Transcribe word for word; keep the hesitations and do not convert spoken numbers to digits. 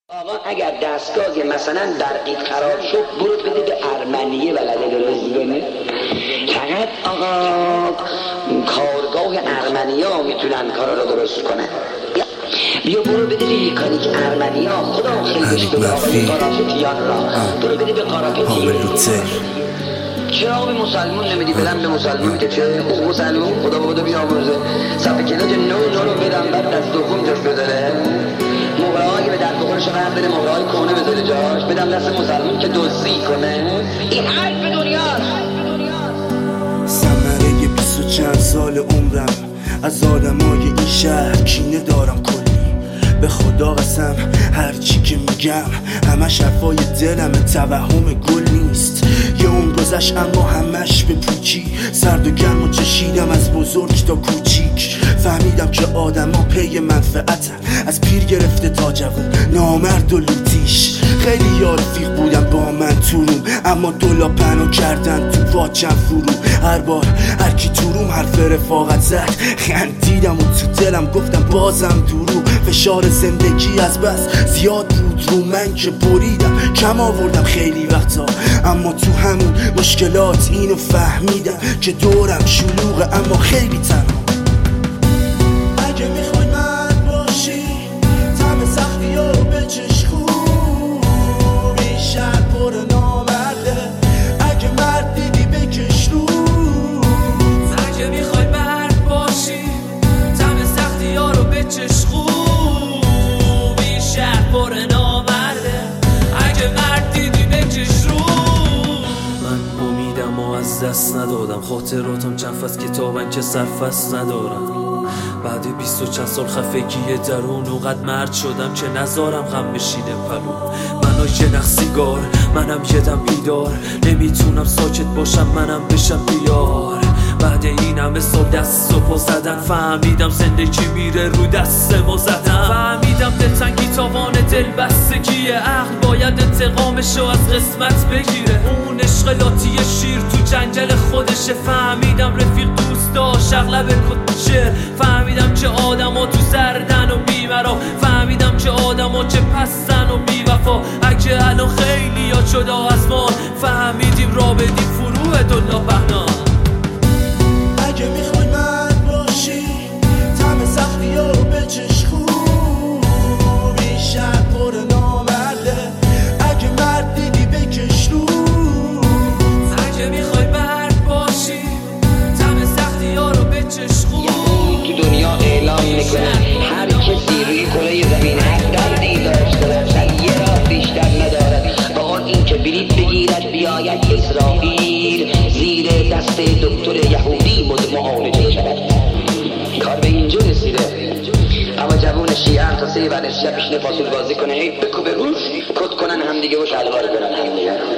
آقا اگر دستگاه مثلا برقی خراب شد برو بده به ارمنیه بلده درست کنه. فقط آقا کارگاه ارمنیا میتونن کارا رو درست کنن. بیا برو بده به مکانیک ارمنیا، خدا خیلیش بده آقای قرافیتیان را، برو بده به قرافیتیان. چرا به مسلمون نمیدی؟ بدم به مسلمون که چه او مسلمون خدا بوده بیامرزه صفحه کلاج نو نو رو بدم بعد دست دوم جاش بذاره، مهرهایی به درد بخورش رفت بده، مهرهای کهنه بذاره جاش، بدم دست مسلمون که دزدی کنه. این حرف دنیاست. ثمره بیست و چند سال عمرم از آدمای این شهر کینه دارم کلی. به خدا قسم هرچی که میگم همش حرفای دلم، توهم گل نیست. یه اون گذشت اما همش به پوچی، سرد و گرم و چشیدم از بزرگ تا کوچیک. فهمیدم که آدم ها پی منفعتن، از پیر گرفته تا جوون، نامرد و لوتیش. خیلی یار رفیق بودم با من تو روم، اما دولا پنو کردن تو واچم فرو. هر بار هر کی تو روم حرف رفاقت زد خندیدم و تو دلم گفتم بازم درو. فشار زندگی از بس زیاد بود رو من که بریدم، کم آوردم خیلی وقتا، اما تو همون مشکلات اینو فهمیدم که دورم شلوغه اما خیلی تنها. اگه میخوای مرد باشی تم سختی و بچش خوب، بیشتر پر نامرده. اگه مرد دیدی بکش رو. اگه میخوای مرد باشی تم سختی ها رو بچش خوب، بیشتر پر نامرده. اگه مرد دیدی بکش رو. من امیدم و از دست ندادم، خاطراتم چند فصل کتابن که سرفصل ندارم. بعد بیست و چند سال خفگی درون اونقدر مرد شدم که نذارم غم بشینه پلو. منو یه نخ سیگار، منم یه دم بیدار، نمیتونم ساکت باشم منم بشم بیار. بعد این همه سال دست و پا زدن فهمیدم زندگی میره رو دست ما زدن. فهمیدم دلتنگی تاوان دل بستگی عقل باید انتقامشو از قسمت بگیره. اون عشق لاتی شیر تو جنگل خودشه. فهمیدم رفیق دوست داشت اغلب کتشه. فهمیدم که آدم ها تو زردن و بیمرا. فهمیدم که آدم ها که پستن و بی وفا. اگه الان خیلی ها جدا از ما فهمیدیم را بدیم فروع دلا بهنا. اگه میخوای مرد باشی تم سختی ها رو بچش خوب، بیشتر پر نامرده. اگه مرد دیدی بکش رو. اگه میخوای مرد باشی تم سختی ها رو بچش خوب. تو دنیا اعلام میکنه هر کسی روی کره زمین هر دردی داشته باشد یه راه بیشتر ندارد با آن این که بلیط بگیرد بیاید اسرائیل زیر دست دکتر یهودی معالجه شود. کار به اینجا رسیده. اما جوون شیعه تا سه بعد از شب پیشنه فاصل بازی کنه، هی بکو به روش کد کنن همدیگه و شلوار کنن همدیگه.